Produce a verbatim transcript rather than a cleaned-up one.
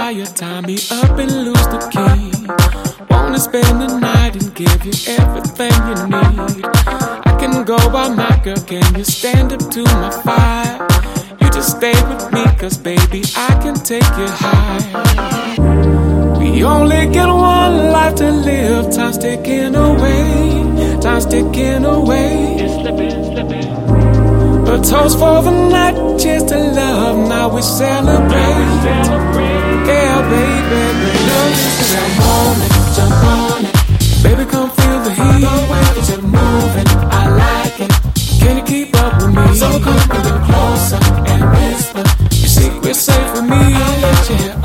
fire, tie me up and lose the key. Wanna spend the night and give you everything you need. I can go by my girl, can you stand up to my fire? You just stay with me, cause baby I can take you high. We only get one life to live, time's ticking away, time's ticking away. A toast for the night, cheers to love, now we celebrate. Yeah, baby, baby, jump on it, jump on it. Baby, come feel the heat, the way that you're moving, I like it. Can you keep up with me? So come a little closer and whisper your secret safe with me. I'll let you hear